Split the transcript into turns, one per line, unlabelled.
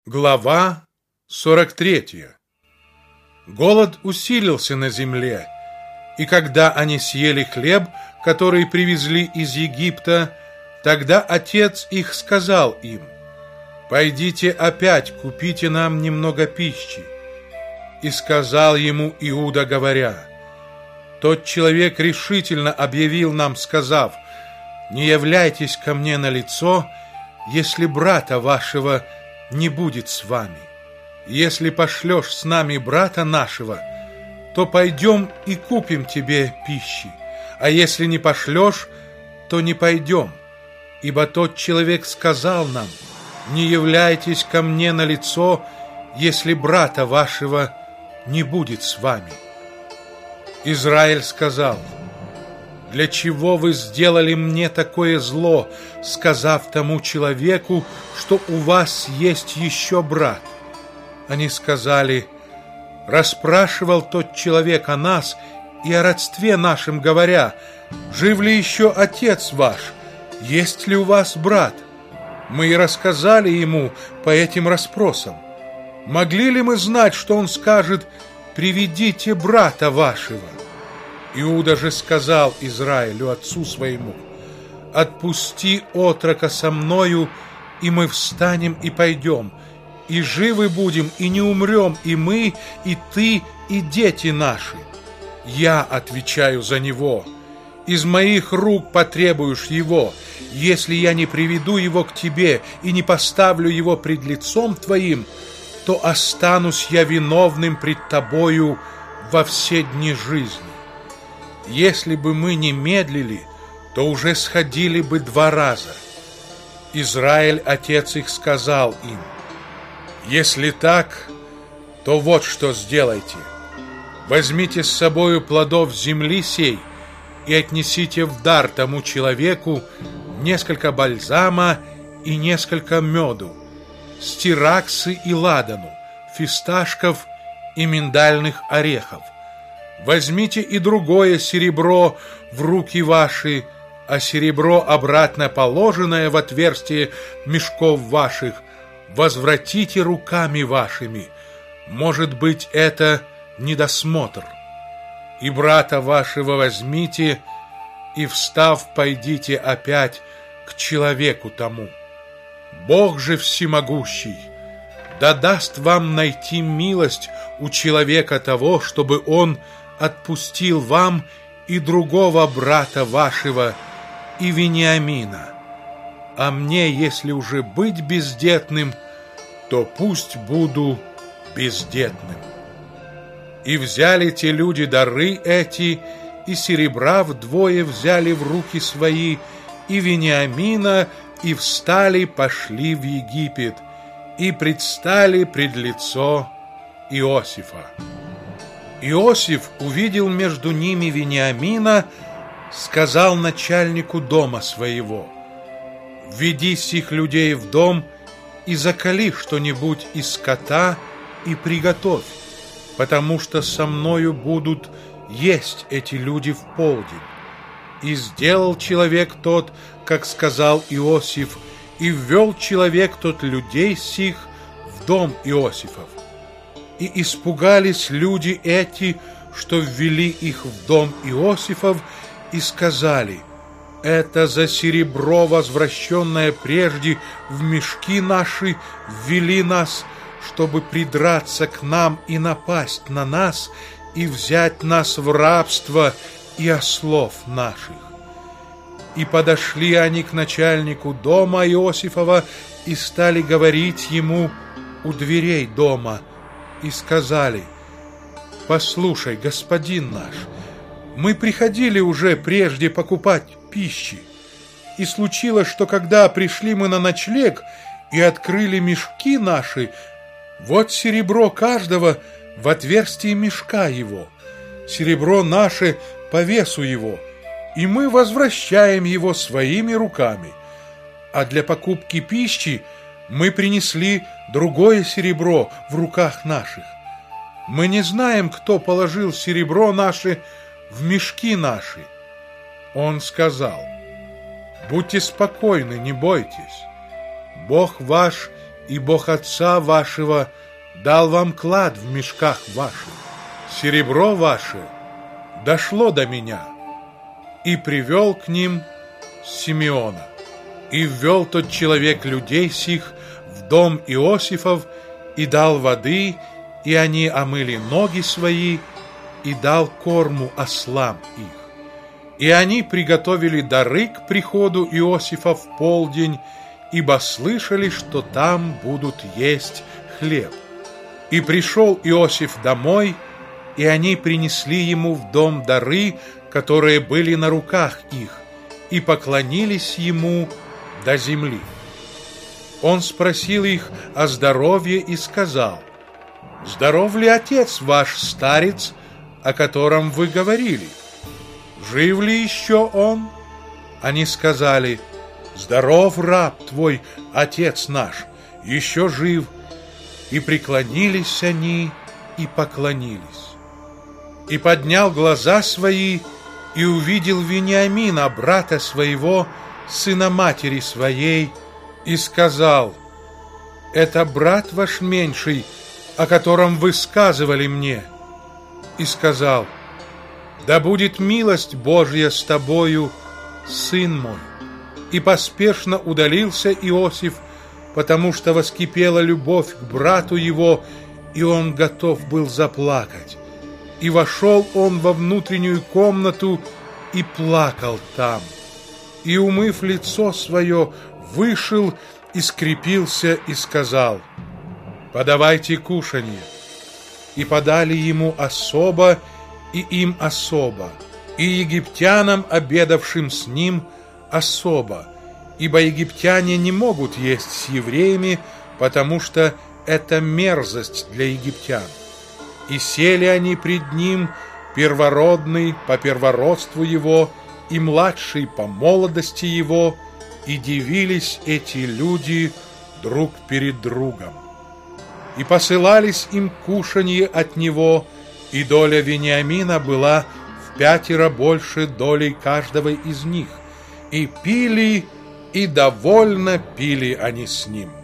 Глава 43. Голод усилился на земле, и когда они съели хлеб, который привезли из Египта, тогда отец их сказал им: «Пойдите опять, купите нам немного пищи». И сказал ему Иуда, говоря: «Тот человек решительно объявил нам, сказав: не являйтесь ко мне на лицо, если брата вашего не будет с вами. Если пошлешь с нами брата нашего, то пойдем и купим тебе пищи, а если не пошлешь, то не пойдем. Ибо тот человек сказал нам: не являйтесь ко мне на лицо, если брата вашего не будет с вами». Израиль сказал: «Для чего вы сделали мне такое зло, сказав тому человеку, что у вас есть еще брат?» Они сказали: «Расспрашивал тот человек о нас и о родстве нашем, говоря: жив ли еще отец ваш, есть ли у вас брат?» Мы и рассказали ему по этим расспросам. Могли ли мы знать, что он скажет: приведите брата вашего? Иуда же сказал Израилю, отцу своему: «Отпусти отрока со мною, и мы встанем и пойдем, и живы будем, и не умрем, и мы, и ты, и дети наши. Я отвечаю за него. Из моих рук потребуешь его. Если я не приведу его к тебе и не поставлю его пред лицом твоим, то останусь я виновным пред тобою во все дни жизни. Если бы мы не медлили, то уже сходили бы 2 раза». Израиль, отец их, сказал им: «Если так, то вот что сделайте. Возьмите с собою плодов земли сей и отнесите в дар тому человеку несколько бальзама и несколько меду, стираксы и ладану, фисташков и миндальных орехов. Возьмите и другое серебро в руки ваши, а серебро, обратно положенное в отверстие мешков ваших, возвратите руками вашими. Может быть, это недосмотр. И брата вашего возьмите, и, встав, пойдите опять к человеку тому. Бог же всемогущий да даст вам найти милость у человека того, чтобы он отпустил вам и другого брата вашего, и Вениамина. А мне, если уже быть бездетным, то пусть буду бездетным». И взяли те люди дары эти, и серебра вдвое взяли в руки свои, и Вениамина, и встали, пошли в Египет, и предстали пред лицо Иосифа. Иосиф увидел между ними Вениамина, сказал начальнику дома своего: «Введи сих людей в дом и заколи что-нибудь из скота и приготовь, потому что со мною будут есть эти люди в полдень». И сделал человек тот, как сказал Иосиф, и ввел человек тот людей сих в дом Иосифов. И испугались люди эти, что ввели их в дом Иосифов, и сказали: «Это за серебро, возвращенное прежде в мешки наши, ввели нас, чтобы придраться к нам и напасть на нас, и взять нас в рабство и ослов наших». И подошли они к начальнику дома Иосифова и стали говорить ему у дверей дома, и сказали: «Послушай, господин наш, мы приходили уже прежде покупать пищи, и случилось, что когда пришли мы на ночлег и открыли мешки наши, вот серебро каждого в отверстии мешка его, серебро наше по весу его, и мы возвращаем его своими руками. А для покупки пищи мы принесли другое серебро в руках наших. Мы не знаем, кто положил серебро наше в мешки наши». Он сказал: «Будьте спокойны, не бойтесь. Бог ваш и Бог отца вашего дал вам клад в мешках ваших. Серебро ваше дошло до меня». И привел к ним Симеона. И ввел тот человек людей сих в дом Иосифов, и дал воды, и они омыли ноги свои, и дал корму ослам их. И они приготовили дары к приходу Иосифа в полдень, ибо слышали, что там будут есть хлеб. И пришел Иосиф домой, и они принесли ему в дом дары, которые были на руках их, и поклонились ему до земли. Он спросил их о здоровье и сказал: «Здоров ли отец ваш, старец, о котором вы говорили? Жив ли еще он?» Они сказали: «Здоров раб твой, отец наш, еще жив». И преклонились они и поклонились. И поднял глаза свои и увидел Вениамина, брата своего, сына матери своей, и сказал: «Это брат ваш меньший, о котором вы сказывали мне». И сказал: «Да будет милость Божья с тобою, сын мой». И поспешно удалился Иосиф, потому что воскипела любовь к брату его, и он готов был заплакать. И вошел он во внутреннюю комнату и плакал там. И, умыв лицо свое, вышел и скрепился и сказал: «Подавайте кушанье». И подали ему особо, и им особо, и египтянам, обедавшим с ним, особо, ибо египтяне не могут есть с евреями, потому что это мерзость для египтян. И сели они пред ним, первородный по первородству его и младший по молодости его, и дивились эти люди друг перед другом. И посылались им кушанье от него, и доля Вениамина была в 5 больше долей каждого из них, и пили, и довольно пили они с ним.